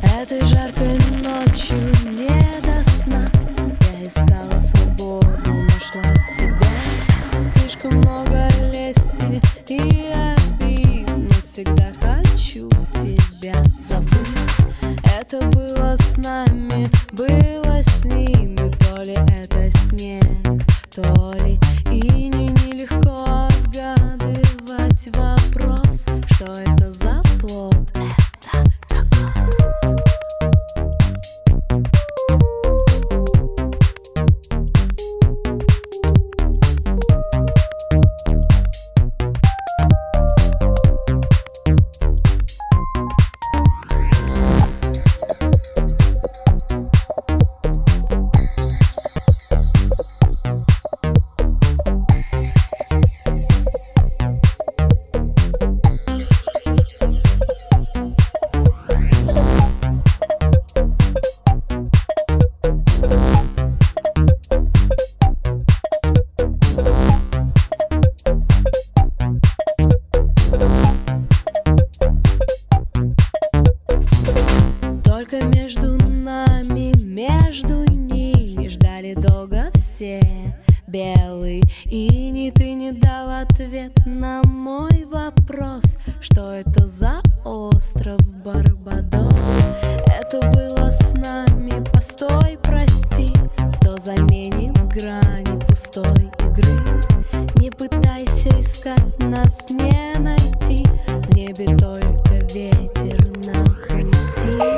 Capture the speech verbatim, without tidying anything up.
Этой жаркой ночью не до сна я искала свободу, нашла себя. Слишком много лести и обид, но всегда хочу тебя забыть. Это было с нами, было с ними, то ли это снег, то ли и не нелегко отгадывать вопрос, что это за плод. Это кокос. Только между нами, между ними ждали долго все. Белый иней, ты не дал ответ на мой вопрос, что это за остров Барбадос. Это было с нами, постой, прости, кто заменит грани пустой игры. Не пытайся искать, нас не найти, в небе только ветер на пути.